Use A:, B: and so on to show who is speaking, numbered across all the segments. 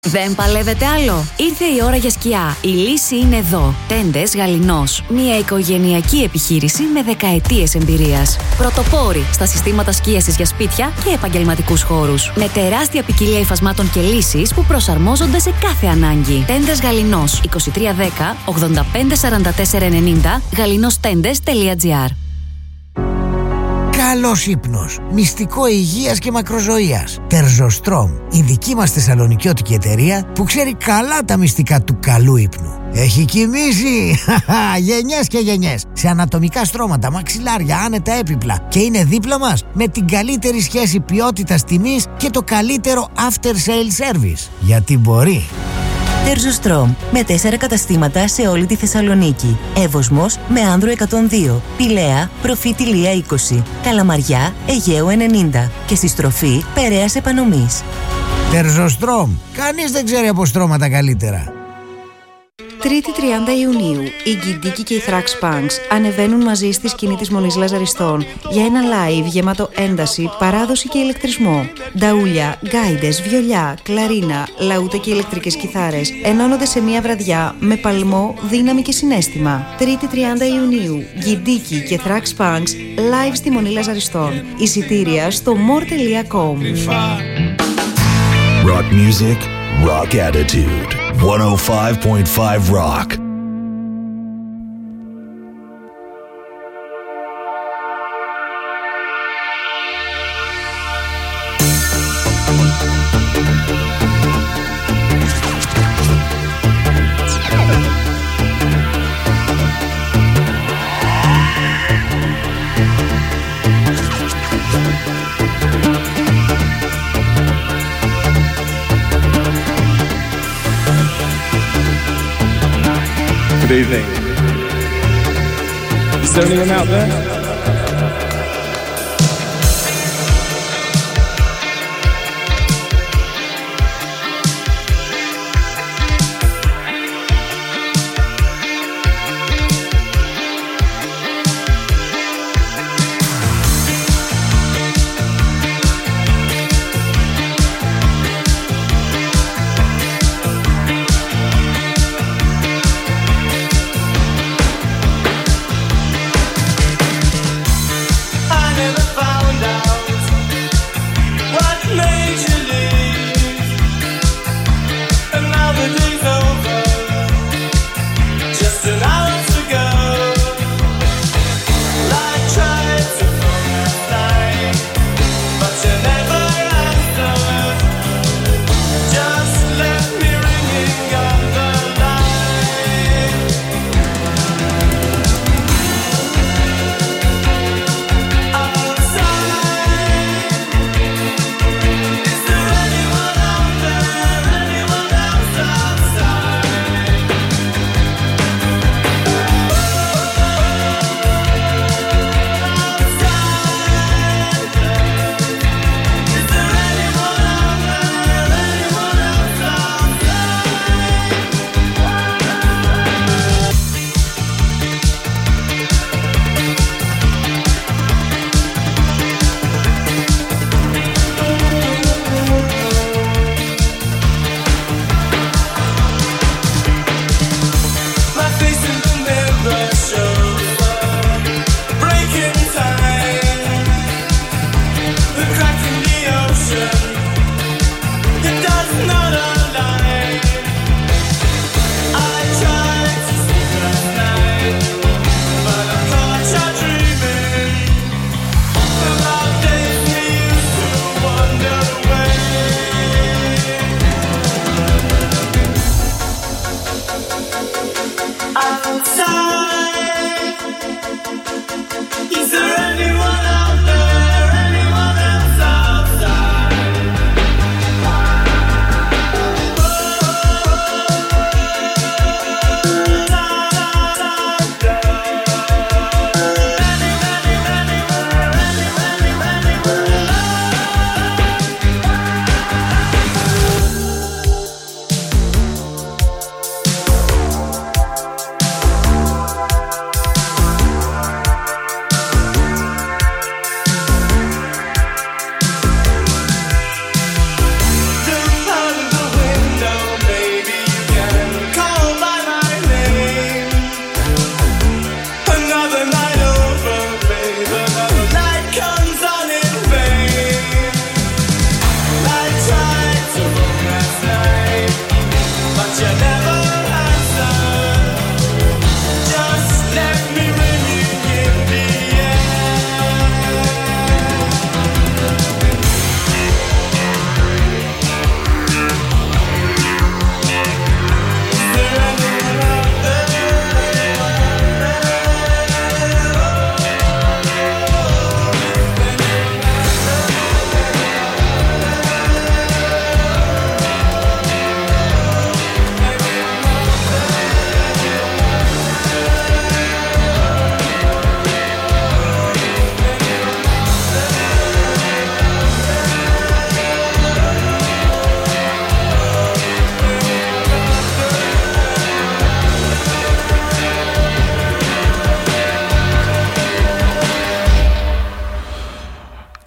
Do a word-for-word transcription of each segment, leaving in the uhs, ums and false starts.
A: Δεν παλεύετε άλλο? Ήρθε η ώρα για σκιά. Η λύση είναι εδώ. Τέντες Γαληνός. Μια οικογενειακή επιχείρηση με δεκαετίες εμπειρίας. Πρωτοπόροι στα συστήματα σκίασης για σπίτια και επαγγελματικούς χώρους. Με τεράστια ποικιλία υφασμάτων και λύσεις που προσαρμόζονται σε κάθε ανάγκη. Τέντες Γαληνός. είκοσι τρία δέκα ογδόντα πέντε σαράντα τέσσερα ενενήντα γαλινόστέντες τελεία τζι άρ.
B: Καλός ύπνος, μυστικό υγείας και μακροζωίας. Τερζοστρόμ, η δική μας θεσσαλονικιώτικη εταιρεία που ξέρει καλά τα μυστικά του καλού ύπνου. Έχει κοιμήσει γενιές και γενιές σε ανατομικά στρώματα, μαξιλάρια, άνετα έπιπλα και είναι δίπλα μας με την καλύτερη σχέση ποιότητας τιμής και το καλύτερο after sale service. Γιατί μπορεί.
C: Τερζοστρόμ, με τέσσερα καταστήματα σε όλη τη Θεσσαλονίκη. Εύωσμος με Άνδρο εκατόν δύο, Πηλαία, Προφήτη Λία είκοσι, Καλαμαριά, Αιγαίου ενενήντα και στη στροφή Περαίας Επανομής.
B: Τερζοστρόμ, κανείς δεν ξέρει από στρώματα καλύτερα.
D: Τρίτη τριάντα Ιουνίου, η Γκιντίκη και οι Thrax Punks ανεβαίνουν μαζί στη σκηνή της Μονής Λαζαριστών για ένα live γεμάτο ένταση, παράδοση και ηλεκτρισμό. Νταούλια, γκάιντες, βιολιά, κλαρίνα, λαούτα και ηλεκτρικές κιθάρες ενώνονται σε μια βραδιά με παλμό, δύναμη και συναίσθημα. Τρίτη τριάντα Ιουνίου, Γκιντίκη και Thrax Punks live στη Μονή Λαζαριστών. Εισιτήρια στο more τελεία com.
E: Rock music, rock attitude. εκατόν πέντε κόμμα πέντε Rock.
F: Good evening. Is there anyone out there?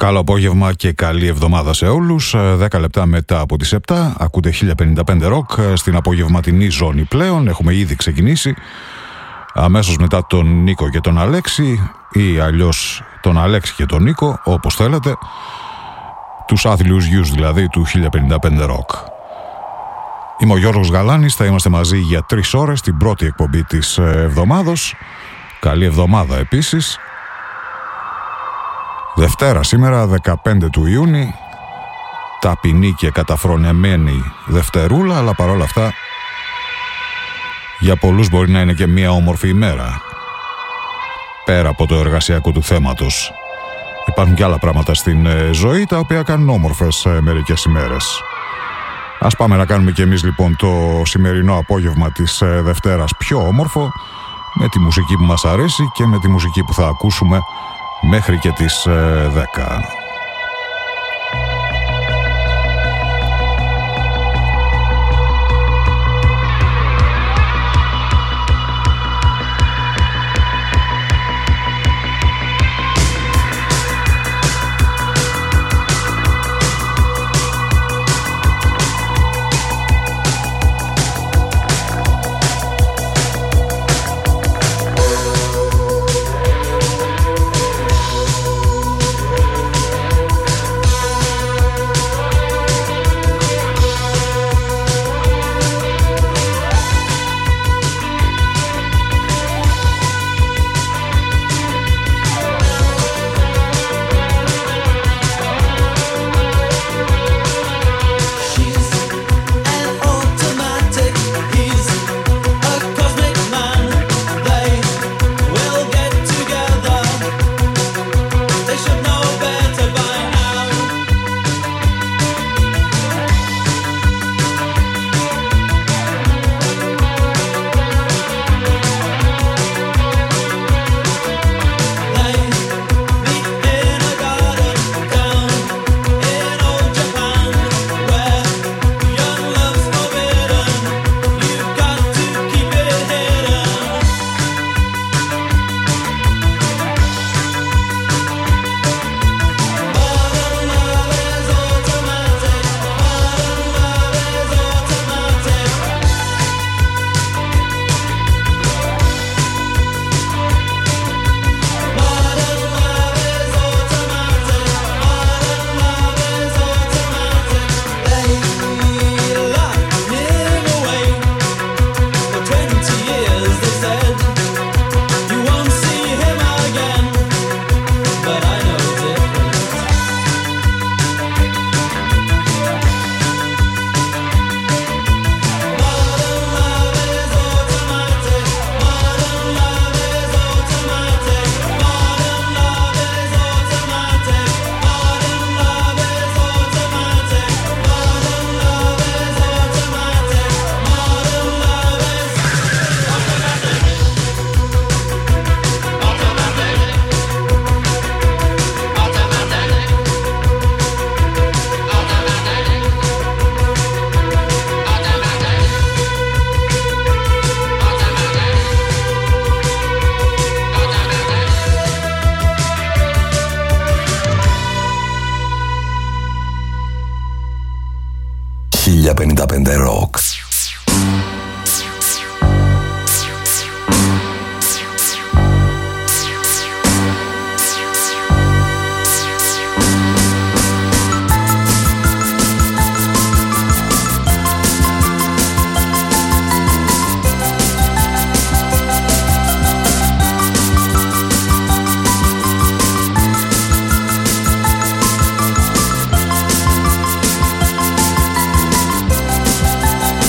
G: Καλό απόγευμα και καλή εβδομάδα σε όλους. δέκα λεπτά μετά από τις επτά ακούτε χίλια πενήντα πέντε ροκ στην απογευματινή ζώνη πλέον. Έχουμε ήδη ξεκινήσει αμέσως μετά τον Νίκο και τον Αλέξη, ή αλλιώς τον Αλέξη και τον Νίκο, όπως θέλετε, τους άθλιους γιους δηλαδή του χίλια πενήντα πέντε ροκ. Είμαι ο Γιώργος Γαλάνης, θα είμαστε μαζί για τρεις ώρες την πρώτη εκπομπή της εβδομάδος. Καλή εβδομάδα επίσης. Δευτέρα σήμερα, δεκαπέντε του Ιούνιου, ταπεινή και καταφρονεμένη Δευτερούλα, αλλά παρόλα αυτά για πολλούς μπορεί να είναι και μια όμορφη ημέρα. Πέρα από το εργασιακό του θέματος, υπάρχουν και άλλα πράγματα στην ζωή τα οποία κάνουν όμορφες μερικές ημέρες. Ας πάμε να κάνουμε και εμείς λοιπόν το σημερινό απόγευμα της Δευτέρας πιο όμορφο, με τη μουσική που μας αρέσει και με τη μουσική που θα ακούσουμε μέχρι και τις δέκα.
E: χίλια πενήντα πέντε ροκ.
H: We'll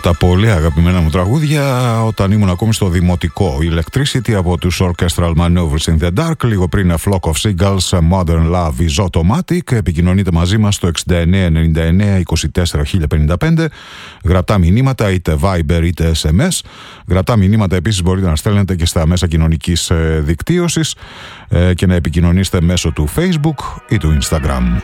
G: τα πολύ αγαπημένα μου τραγούδια όταν ήμουν ακόμη στο δημοτικό. Electricity από τους Orchestral Manoeuvres in the Dark. Λίγο πριν A Flock of Seagulls, Modern Love is Automatic. Επικοινωνείτε μαζί μας στο εξήντα εννέα ενενήντα εννέα είκοσι τέσσερα χίλια πενήντα πέντε. Γραπτά μηνύματα είτε Viber είτε ες εμ ες. Γραπτά μηνύματα επίσης μπορείτε να στέλνετε και στα μέσα κοινωνικής δικτύωσης και να επικοινωνήσετε μέσω του Facebook ή του Instagram.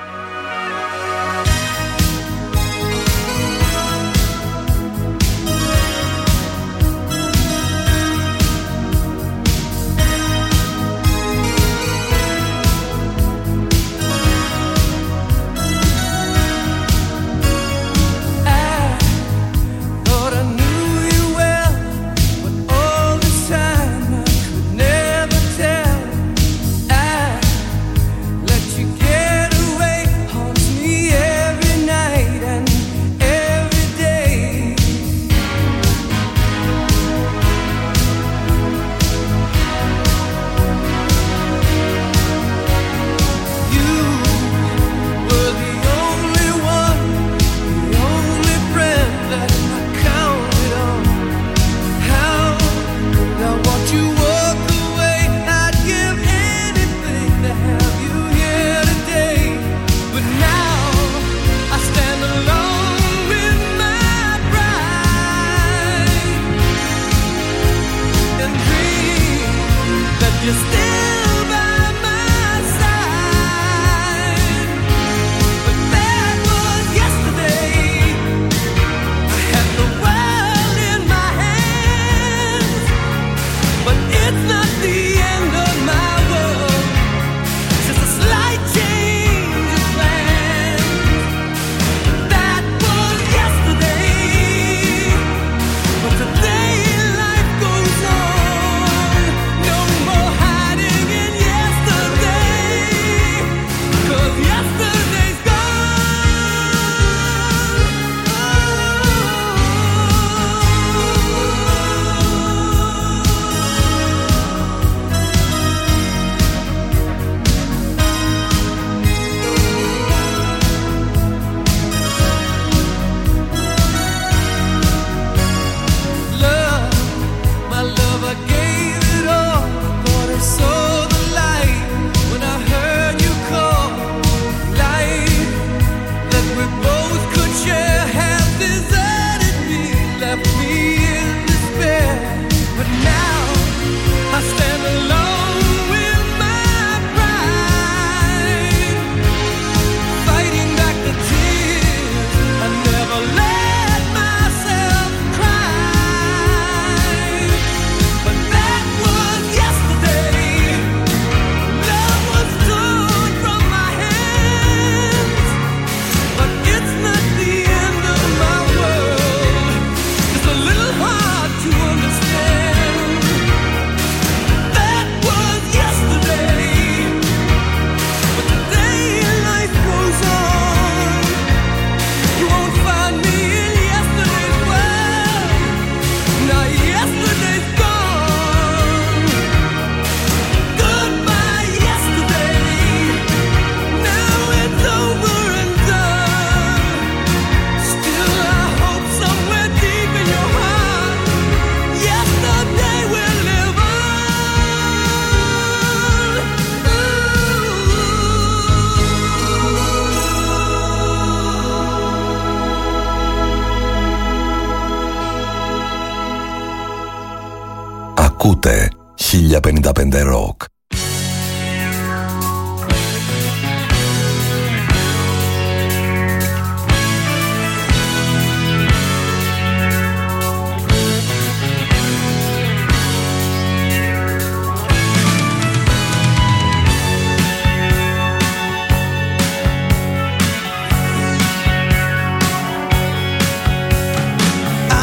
H: Ακούτε χίλια πενήντα πέντε Rock.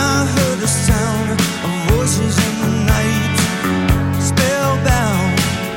I: Voices in the night, spellbound.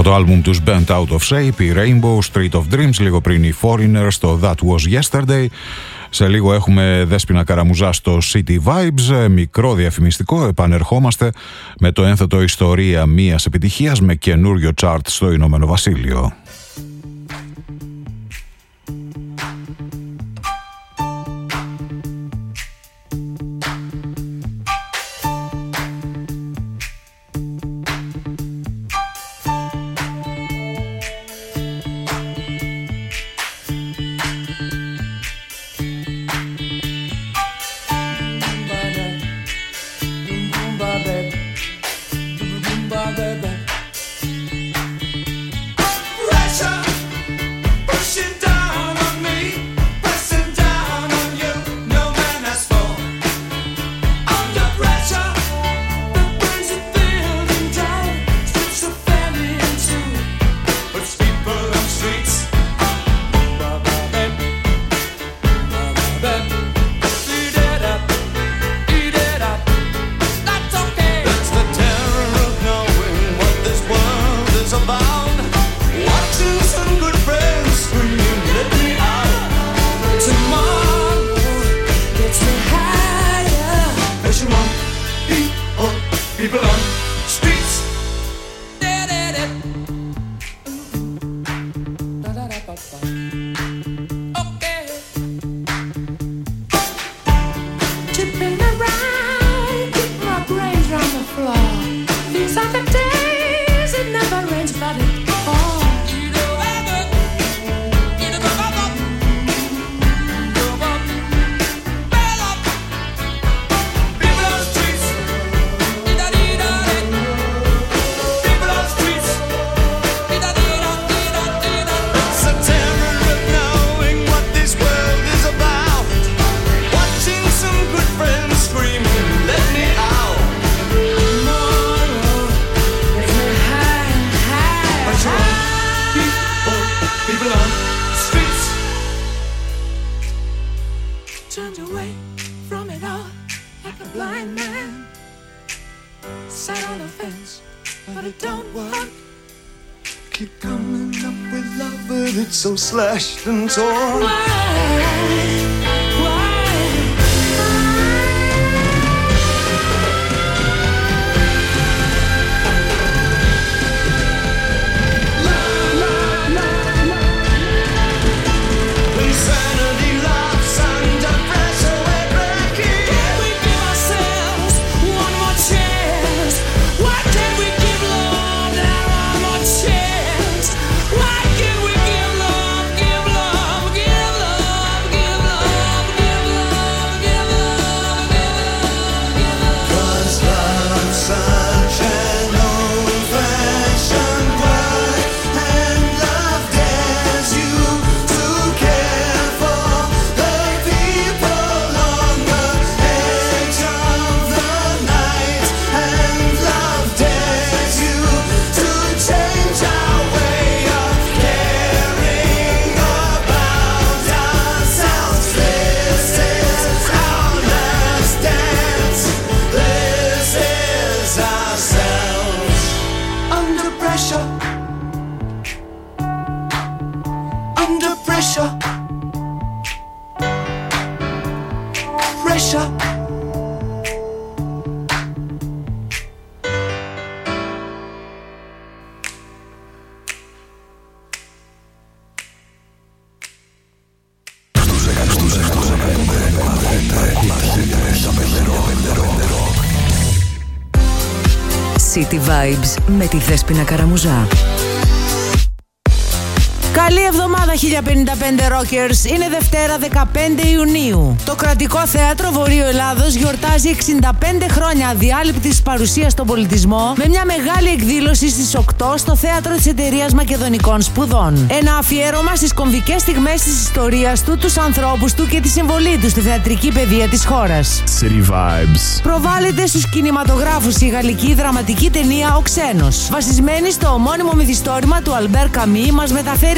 G: το άλμπουμ τους Bent Out of Shape, η Rainbow, Street of Dreams, λίγο πριν η Foreigner στο That Was Yesterday. Σε λίγο έχουμε Δέσποινα Καραμουζά στο City Vibes, μικρό διαφημιστικό, επανερχόμαστε με το ένθετο ιστορία μίας επιτυχίας με καινούριο chart στο Ηνωμένο Βασίλειο.
I: So slashed and torn.
A: City Vibes με τη Δέσποινα Καραμουζά.
J: Καλή εβδομάδα χίλια πενήντα πέντε Rockers. Είναι Δευτέρα δεκαπέντε Ιουνίου. Το Κρατικό Θέατρο Βορείου Ελλάδος γιορτάζει εξήντα πέντε χρόνια αδιάλειπτης παρουσίας στον πολιτισμό με μια μεγάλη εκδήλωση στις οκτώ στο Θέατρο της Εταιρείας Μακεδονικών Σπουδών. Ένα αφιέρωμα στις κομβικές στιγμές της ιστορίας του, τους ανθρώπους του και τη συμβολή του στη θεατρική παιδεία της χώρας.
K: City Vibes.
J: Προβάλλεται στους κινηματογράφους η γαλλική δραματική ταινία «Ο Ξένος». Βασισμένη στο ομώνυμο μυθιστόρημα του Αλμπέρ Καμί, μας μεταφέρει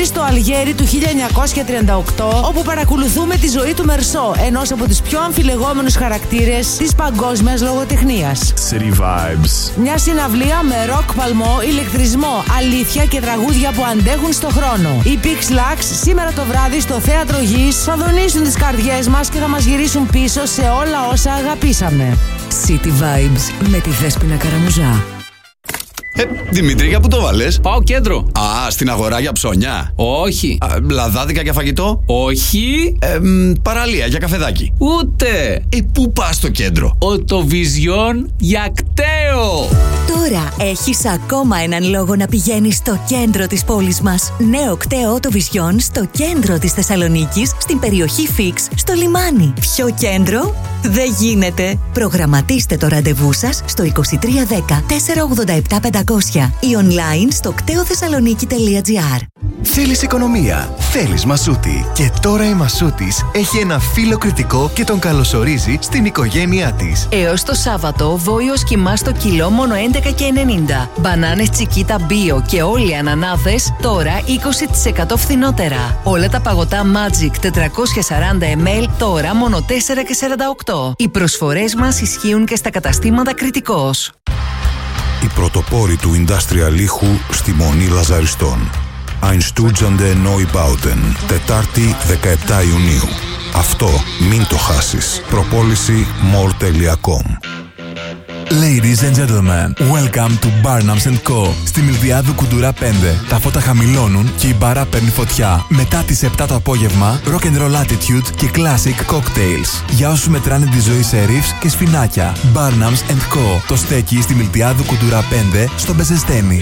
J: στο Αλγέρι του χίλια εννιακόσια τριάντα οκτώ, όπου παρακολουθούμε τη ζωή του Μερσό, ενός από τους πιο αμφιλεγόμενους χαρακτήρες της παγκόσμιας λογοτεχνίας.
K: City Vibes.
J: Μια συναυλία με ροκ παλμό, ηλεκτρισμό, αλήθεια και τραγούδια που αντέχουν στο χρόνο. Οι Pix Lux σήμερα το βράδυ στο Θέατρο Γης θα δονήσουν τις καρδιές μας και θα μας γυρίσουν πίσω σε όλα όσα αγαπήσαμε.
A: City Vibes με τη Δέσποινα Καραμουζά.
L: Ε, Δημήτρη, για πού το βάλες?
M: Πάω κέντρο.
L: Α, στην αγορά για ψώνια.
M: Όχι.
L: Α, λαδάδικα για φαγητό.
M: Όχι.
L: Ε, μ, παραλία για καφεδάκι.
M: Ούτε.
L: Ε, πού πας στο κέντρο?
M: Οτοβιζιόν για κταίο.
A: Τώρα έχεις ακόμα έναν λόγο να πηγαίνεις στο κέντρο της πόλης μας. Νέο κταίο Οτοβιζιόν στο κέντρο της Θεσσαλονίκης, στην περιοχή Φίξ, στο λιμάνι. Ποιο κέντρο? Δεν γίνεται. Προγραμματίστε το ραντεβού σας στο είκοσι τρία δέκα τετρακόσια ογδόντα επτά πεντακόσια ή online στο κτέοθεσσαλονίκη τελεία τζι άρ.
N: Θέλεις οικονομία, θέλεις Μασούτη. Και τώρα η Μασούτης έχει ένα φίλο κριτικό και τον καλωσορίζει στην οικογένειά της.
C: Έως το Σάββατο, βόηος κιμά στο κιλό μόνο έντεκα και ενενήντα. Μπανάνες Τσικίτα Bio και όλοι οι ανανάδες τώρα είκοσι τοις εκατό φθηνότερα. Όλα τα παγωτά Magic τετρακόσια σαράντα μιλιλίτρα τώρα μόνο τέσσερα και σαράντα οκτώ. Οι προσφορές μας ισχύουν και στα καταστήματα Κριτικός.
G: Οι πρωτοπόροι του industrial ήχου στη Μονή Λαζαριστών. Einstürzende Neubauten, Τετάρτη δεκαεπτά Ιουνίου. Αυτό μην το χάσεις. Προπόληση more τελεία com.
K: Ladies and gentlemen, welcome to Barnums and Co. Στη Μιλδιάδου Κουντουρά πέντε. Τα φώτα χαμηλώνουν και η μπάρα παίρνει φωτιά. Μετά τις επτά το απόγευμα, rock and roll attitude και classic cocktails. Για όσους μετράνε τη ζωή σε ριφς και σφινάκια. Barnums and Co. Το στέκει στη Μιλδιάδου Κουντουρά πέντε στο Μπεζεστένι.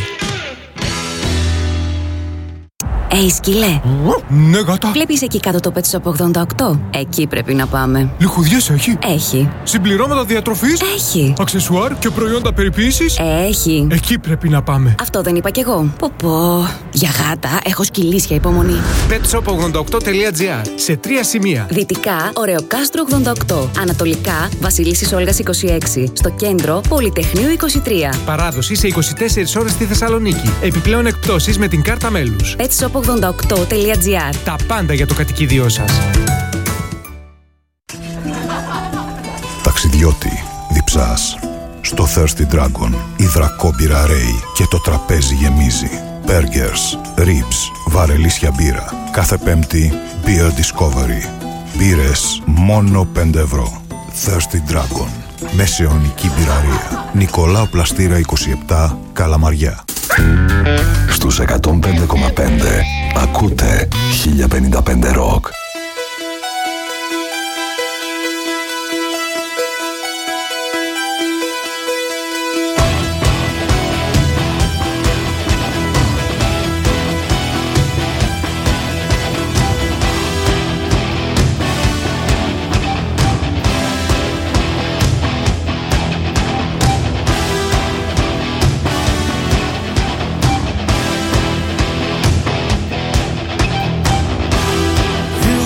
A: Ει σκυλέ.
F: Ναι, γάτα.
A: Βλέπεις εκεί κάτω το Pet Shop ογδόντα οκτώ? Εκεί πρέπει να πάμε.
F: Λιχουδιές έχει?
A: Έχει.
F: Συμπληρώματα διατροφής?
A: Έχει.
F: Αξεσουάρ και προϊόντα περιποίησης?
A: Έχει.
F: Εκεί πρέπει να πάμε.
A: Αυτό δεν είπα κι εγώ. Πω πω. Για γάτα έχω σκυλίσια υπομονή.
F: pet shop ογδόντα οκτώ τελεία τζι άρ. Σε τρία σημεία.
A: Δυτικά, Ωρεοκάστρο ογδόντα οκτώ. Ανατολικά, Βασιλίσσης Όλγας είκοσι έξι. Στο κέντρο, Πολυτεχνείου είκοσι τρία.
F: Παράδοση σε είκοσι τέσσερις ώρες στη Θεσσαλονίκη. Επιπλέον εκπτώσεις με την κάρτα μέλους.
A: pet shop ογδόντα οκτώ τελεία τζι άρ.
F: Τα πάντα για το κατοικίδιό σας.
G: Ταξιδιώτη, διψάς. Στο Thirsty Dragon, υδρακόμπυρα ρέει και το τραπέζι γεμίζει. Burgers, ribs, βαρελίσια μπύρα. Κάθε Πέμπτη, Beer Discovery. Μπύρες μόνο πέντε ευρώ. Thirsty Dragon. Μεσαιωνική μπυραρία. Νικολάου Πλαστήρα είκοσι επτά, Καλαμαριά.
H: Στους εκατόν πέντε κόμμα πέντε ακούτε χίλια πενήντα πέντε Rock.
I: You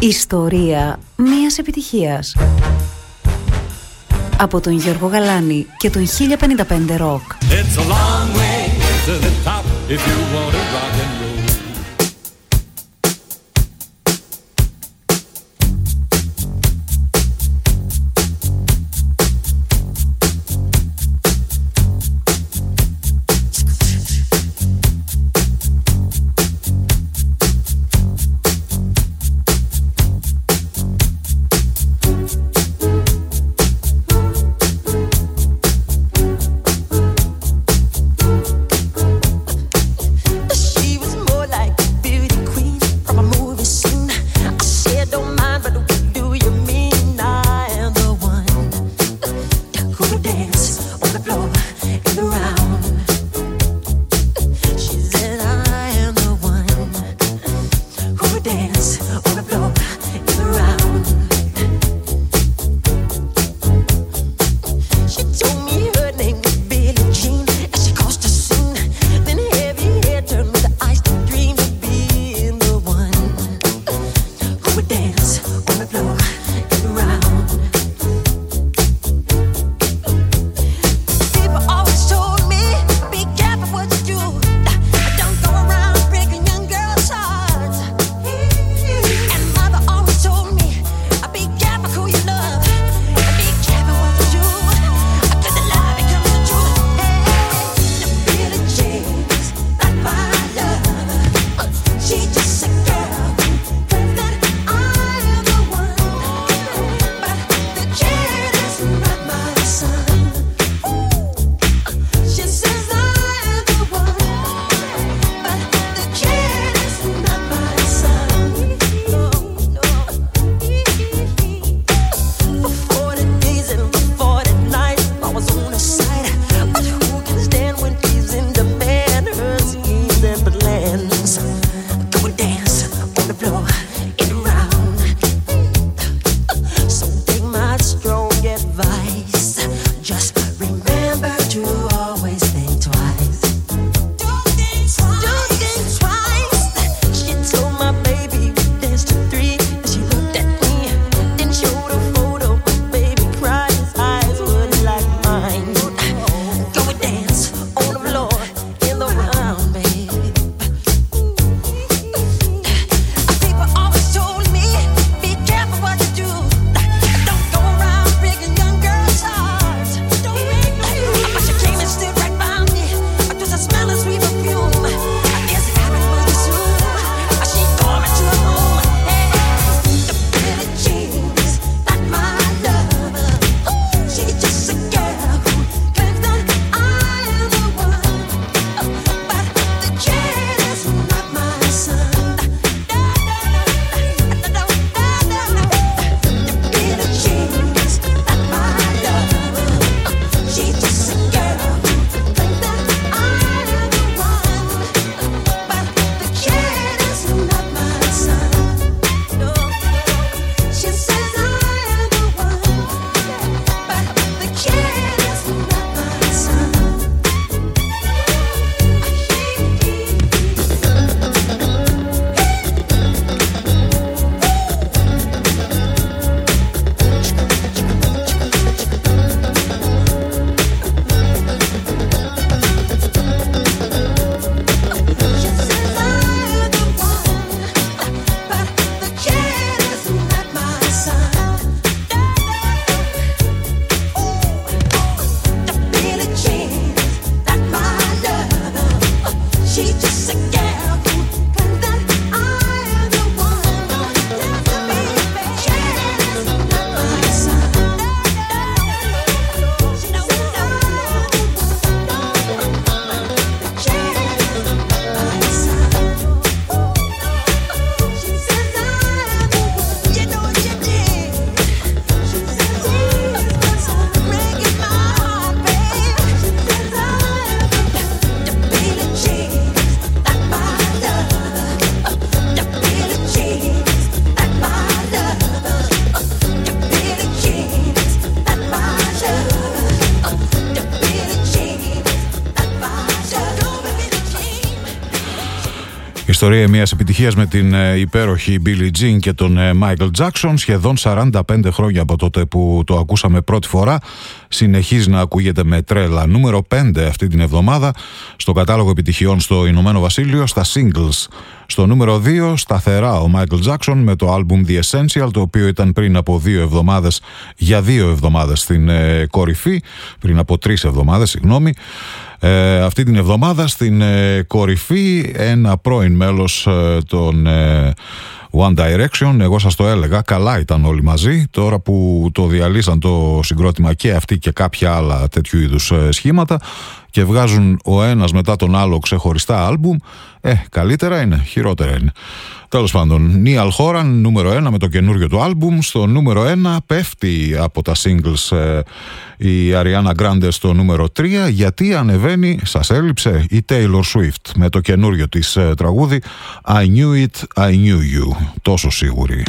D: Ιστορία μιας επιτυχίας. Από τον Γιώργο Γαλάνη και τον χίλια πενήντα πέντε Rock.
O: It's a long way to the top if you want to rock and roll.
G: Ιστορία μιας επιτυχίας με την ε, υπέροχη Billie Jean και τον ε, Michael Jackson. Σχεδόν σαράντα πέντε χρόνια από τότε που το ακούσαμε πρώτη φορά, συνεχίζει να ακούγεται με τρέλα. Νούμερο πέντε αυτή την εβδομάδα στο κατάλογο επιτυχιών στο Ηνωμένο Βασίλειο στα singles. Στο νούμερο δύο σταθερά ο Michael Jackson με το album The Essential, το οποίο ήταν πριν από δύο εβδομάδες για δύο εβδομάδες στην ε, κορυφή, πριν από τρεις εβδομάδες, συγγνώμη. Ε, αυτή την εβδομάδα στην ε, κορυφή ένα πρώην μέλος ε, των ε, One Direction. Εγώ σας το έλεγα, καλά ήταν όλοι μαζί. Τώρα που το διαλύσαν το συγκρότημα και αυτοί και κάποια άλλα τέτοιου είδους ε, σχήματα και βγάζουν ο ένας μετά τον άλλο ξεχωριστά άλμπουμ, ε, καλύτερα είναι, χειρότερα είναι. Τέλος πάντων, Νίαλ Χόραν νούμερο ένα με το καινούριο του άλμπουμ. Στο νούμερο ένα πέφτει από τα singles ε, η Ariana Grande στο νούμερο τρία, γιατί ανεβαίνει, σας έλειψε, η Taylor Swift με το καινούριο της ε, τραγούδι I Knew It, I Knew You. Τόσο σίγουρη.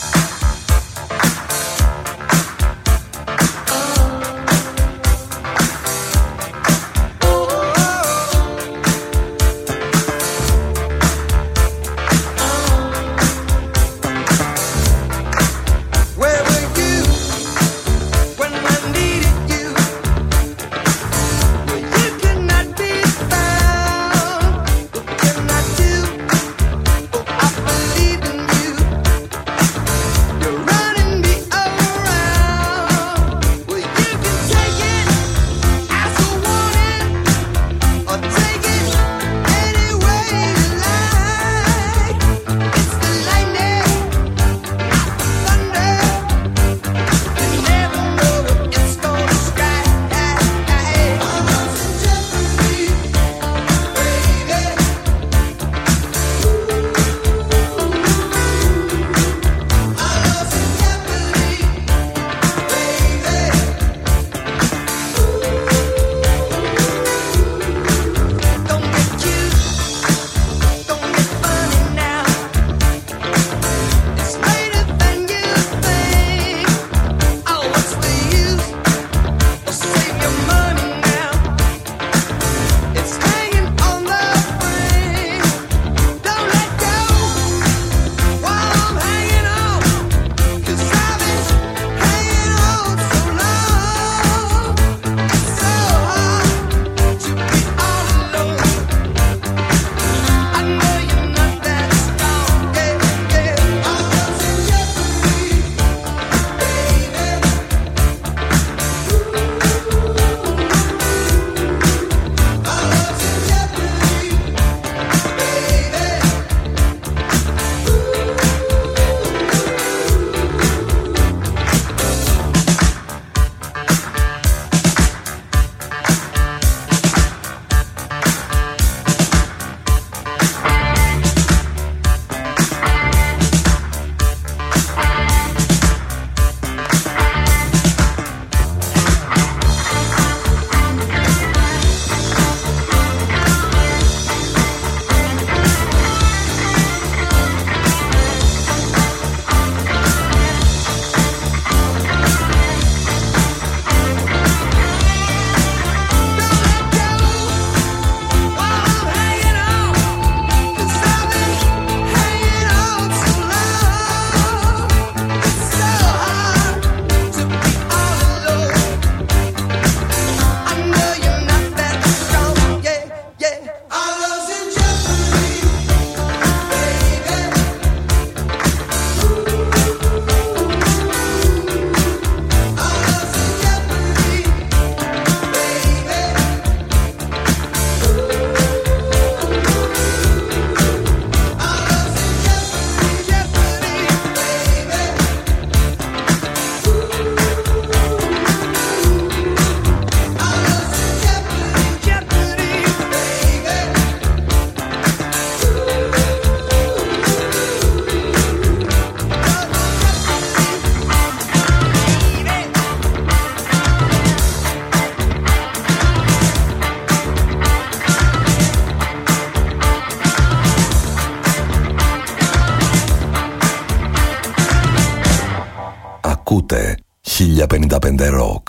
H: Ακούτε χίλια πενήντα πέντε Rock.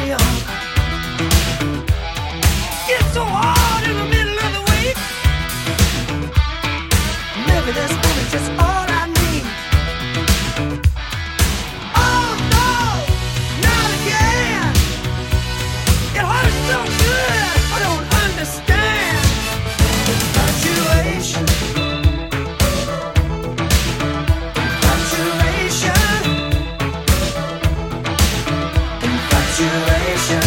I: young. It's so hard in the middle of the week. Maybe this woman's just all I need. Oh no, not again. It hurts so good, I don't understand. Infatuation. Infatuation. Infatuation.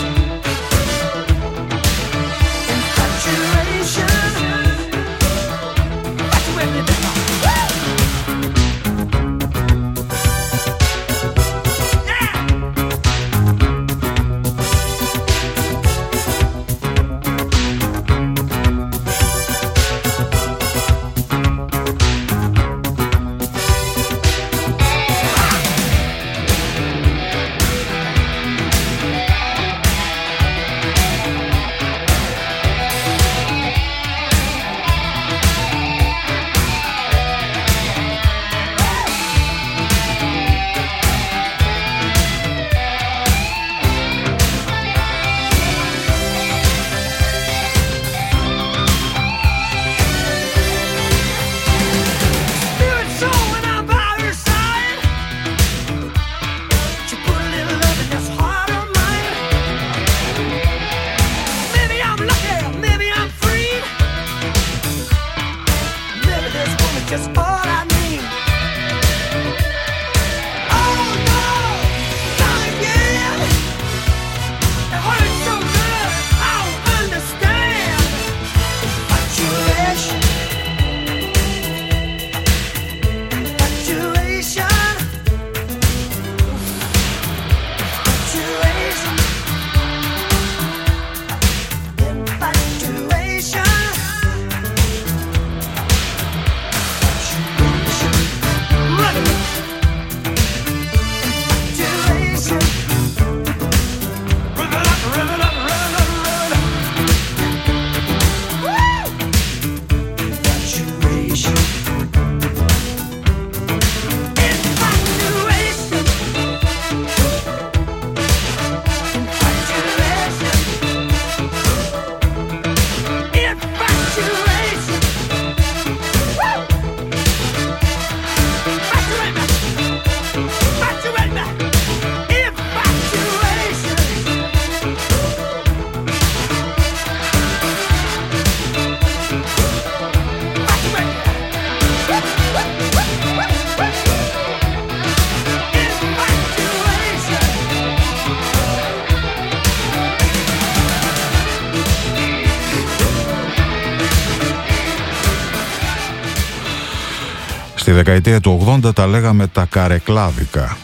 G: Στη δεκαετία του ογδόντα τα λέγαμε τα καρεκλάδικα.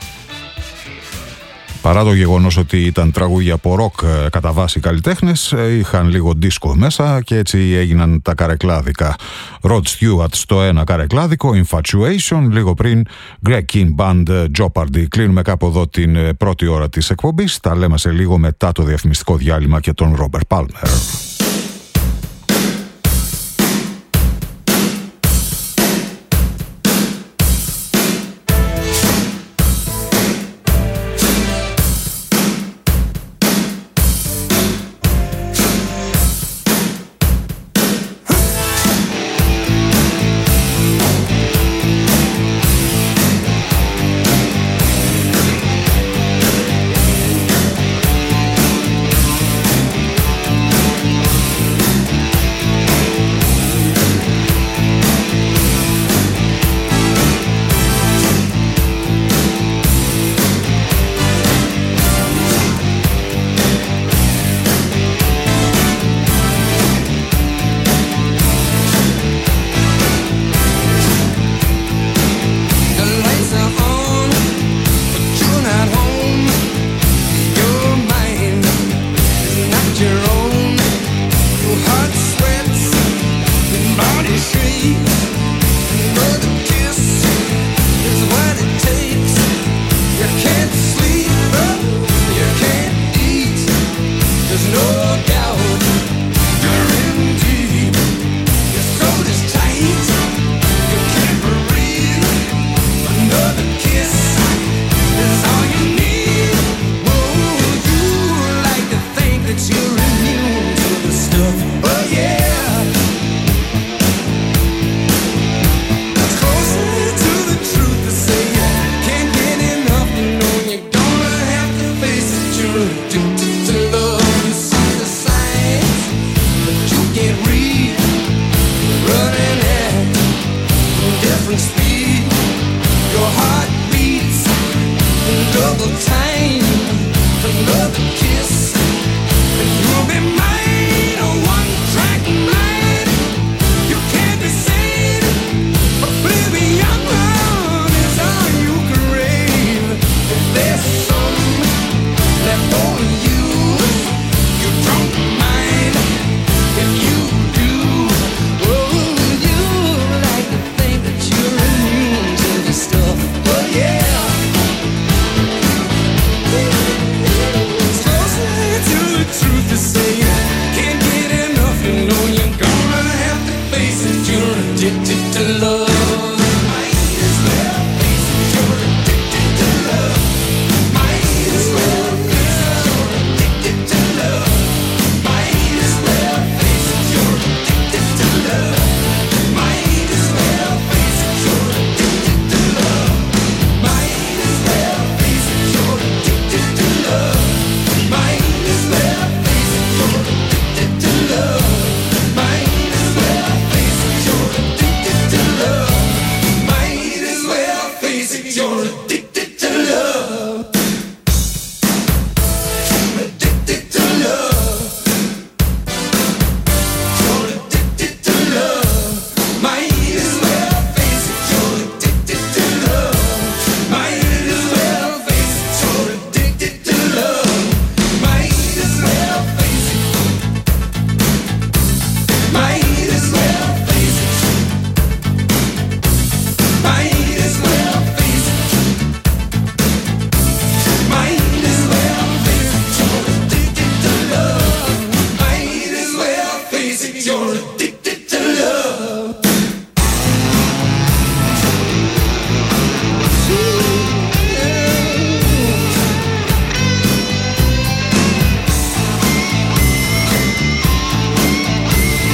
G: Παρά το γεγονός ότι ήταν τραγούδια από ροκ κατά βάση καλλιτέχνες, είχαν λίγο δίσκο μέσα και έτσι έγιναν τα καρεκλάδικα. Rod Stewart στο ένα καρεκλάδικο, Infatuation, λίγο πριν Greg King Band, Jeopardy. Κλείνουμε κάπου εδώ την πρώτη ώρα της εκπομπής. Τα λέμε σε λίγο μετά το διαφημιστικό διάλειμμα και τον Robert Palmer.